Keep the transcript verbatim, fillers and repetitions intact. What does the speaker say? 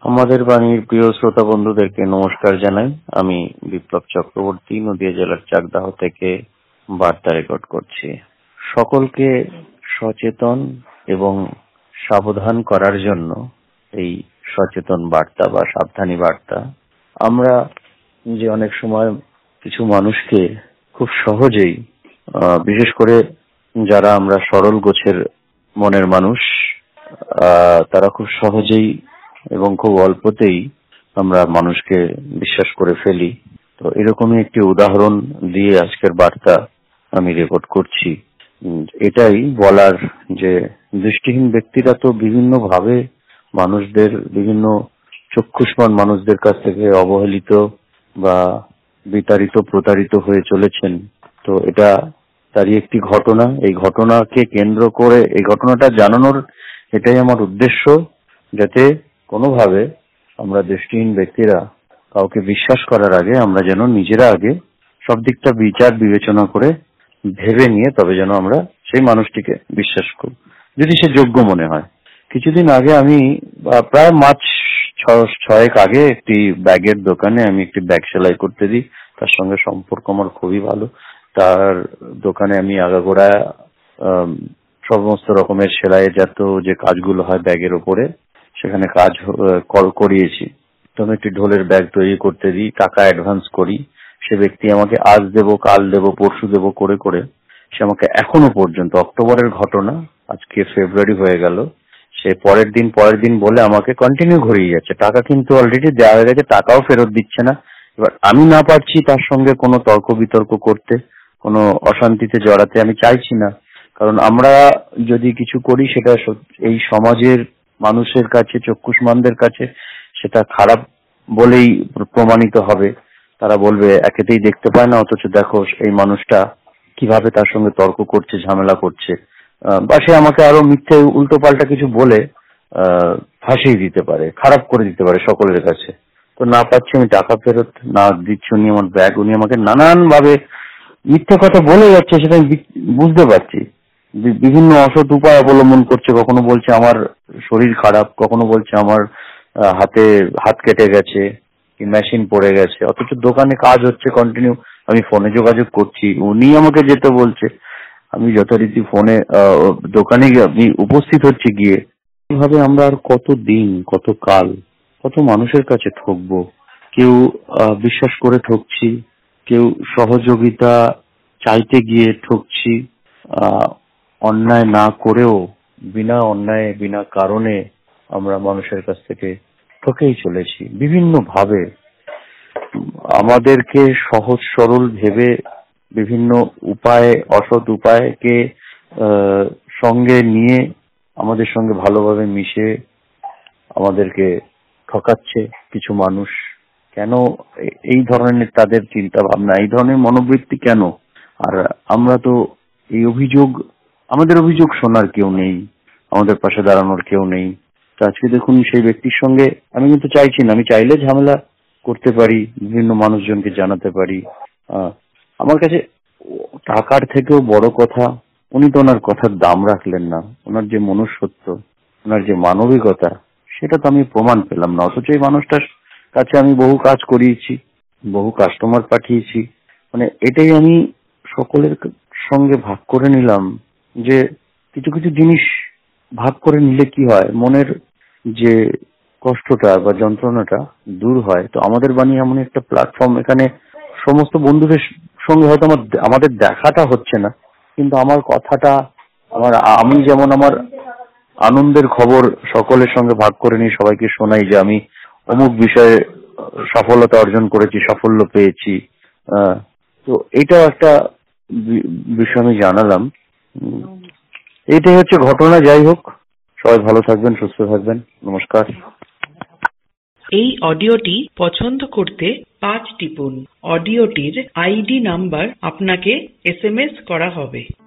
আমাদের বাণীর প্রিয় শ্রোতা বন্ধুদেরকে নমস্কার জানাই। আমি বিপ্লব চক্রবর্তী নদিয়া জেলার চাকদাহ থেকে বার্তা রেকর্ড করছি। সকলকে সচেতন এবং সাবধান করার জন্য এই সচেতন বার্তা বা সাবধানী বার্তা। আমরা যে অনেক সময় কিছু মানুষকে খুব সহজেই, বিশেষ করে যারা আমরা সরল গোছের মনের মানুষ, তারা খুব সহজেই এবং খুব অল্পতেই আমরা মানুষকে বিশ্বাস করে ফেলি। তো এরকমই একটি উদাহরণ দিয়ে আজকের বার্তা আমি রেকর্ড করছি। এটাই বলার যে দৃষ্টিহীন ব্যক্তিরা তো বিভিন্ন ভাবে মানুষদের, বিভিন্ন চক্ষুষ্মান মানুষদের কাছ থেকে অবহেলিত বা বিতাড়িত প্রতারিত হয়ে চলেছেন। তো এটা তারই একটি ঘটনা। এই ঘটনাকে কেন্দ্র করে এই ঘটনাটা জানানোর এটাই আমার উদ্দেশ্য, যাতে কোনোভাবে আমরা দৃষ্টিহীন ব্যক্তিরা কাউকে বিশ্বাস করার আগে আমরা যেন নিজেরা আগে সব দিকটা বিচার বিবেচনা করে ভেবে নিয়ে তবে যেন আমরা সেই মানুষটিকে বিশ্বাস করি, যদি সে যোগ্য মনে হয়। কিছুদিন আগে আমি প্রায় মাস ছয়েক আগে একটি ব্যাগের দোকানে আমি একটি ব্যাগ সেলাই করতে দিই। তার সঙ্গে সম্পর্ক আমার খুবই ভালো। তার দোকানে আমি আগাগোড়া সমস্ত রকমের সেলাইজাত যে কাজগুলো হয় ব্যাগের উপরে, সেখানে কাজ করিয়েছি। তো আমি একটি ঢোলের ব্যাগ তৈরি করতে দিই, টাকা অ্যাডভান্স করি। সে ব্যক্তি আমাকে আজ দেবো, কাল দেবো, পরশু দেবো করে করে সে আমাকে এখনো পর্যন্ত, অক্টোবরের ঘটনা, আজকে ফেব্রুয়ারি হয়ে গেল, সে পরের দিন পরের দিন বলে আমাকে কন্টিনিউ ঘুরিয়ে যাচ্ছে। টাকা কিন্তু অলরেডি দেওয়া হয়ে গেছে, টাকাও ফেরত দিচ্ছে না। এবার আমি না পারছি তার সঙ্গে কোনো তর্ক বিতর্ক করতে, কোনো অশান্তিতে জড়াতে আমি চাইছি না। কারণ আমরা যদি কিছু করি সেটা এই সমাজের মানুষের কাছে, চক্ষুষ্মানদের কাছে সেটা খারাপ বলেই প্রমাণিত হবে। তারা বলবে একেতেই দেখতে পায় না, অথচ দেখো এই মানুষটা কিভাবে তার সঙ্গে তর্ক করছে, ঝামেলা করছে, বা সে আমাকে আরো মিথ্যে উল্টো পাল্টা কিছু বলে আহ ফাঁসিয়ে দিতে পারে, খারাপ করে দিতে পারে সকলের কাছে। তো না পাচ্ছি আমি টাকা ফেরত, না দিচ্ছি উনি আমার ব্যাগ, উনি আমাকে নানান ভাবে মিথ্যে কথা বলে যাচ্ছে, সেটা আমি বুঝতে পারছি। বিভিন্ন অসৎ উপায় অবলম্বন করছে। কখনো বলছে আমার শরীর খারাপ, কখনো বলছে আমার হাতে হাত কেটে গেছে, মেশিন পড়ে গেছে, অথচ দোকানে কাজ হচ্ছে কন্টিনিউ। আমি ফোনে যোগাযোগ করছি, উনি আমাকে যেতে বলছে, আমি যথারীতি ফোনে দোকানে আমি উপস্থিত হচ্ছে গিয়ে। এইভাবে আমরা আর কত দিন, কত কাল, কত মানুষের কাছে ঠকবো? কেউ বিশ্বাস করে ঠকছি, কেউ সহযোগিতা চাইতে গিয়ে ঠকছি, আহ অন্যায় না করেও বিনা অন্যায়, বিনা কারণে আমরা মানুষের কাছ থেকে ঠকেই চলেছি বিভিন্ন ভাবে। আমাদেরকে সহজ সরল ভেবে বিভিন্ন উপায়ে, অসৎ উপায়কে সঙ্গে নিয়ে আমাদের সঙ্গে ভালোভাবে মিশে আমাদেরকে ঠকাচ্ছে কিছু মানুষ। কেন এই ধরনের তাদের চিন্তা ভাবনা, এই ধরনের মনোবৃত্তি কেন? আর আমরা তো এই অভিযোগ, আমাদের অভিযোগ শোনার কেউ নেই, আমাদের পাশে দাঁড়ানোর কেউ নেই। তো আজকে দেখুন সেই ব্যক্তির সঙ্গে আমি কিন্তু চাইছি না, আমি চাইলে ঝামেলা করতে পারি, বিভিন্ন মানুষজনকে জানাতে পারি। আমার কাছে টাকার থেকেও বড় কথা, উনি তো ওনার কথার দাম রাখলেন না। ওনার যে মনুষ্যত্ব, ওনার যে মানবিকতা, সেটা তো আমি প্রমাণ পেলাম না। অথচ এই মানুষটার কাছে আমি বহু কাজ করিয়েছি, বহু কাস্টমার পাঠিয়েছি। মানে এটাই আমি সকলের সঙ্গে ভাগ করে নিলাম যে কিছু কিছু জিনিস ভাগ করে নিলে কি হয়, মনের যে কষ্টটা বা যন্ত্রণাটা দূর হয়। তো আমাদের বাণী এমন একটা প্ল্যাটফর্ম, এখানে সমস্ত বন্ধুদের সঙ্গে হয়তো আমার আমাদের দেখাটা হচ্ছে না, কিন্তু আমার কথাটা, আমার আমি যেমন আমার আনন্দের খবর সকলের সঙ্গে ভাগ করে নিয়ে সবাইকে শোনাই যে আমি অমুক বিষয়ে সফলতা অর্জন করেছি, সাফল্য পেয়েছি, তো এটাও একটা বিষয় আমি জানালাম। এটাই হচ্ছে ঘটনা। যাই হোক, সবাই ভালো থাকবেন, সুস্থ থাকবেন। নমস্কার। এই অডিওটি পছন্দ করতে পাঁচ টিপুন। অডিওটির আইডি নাম্বার আপনাকে এস এম এস করা হবে।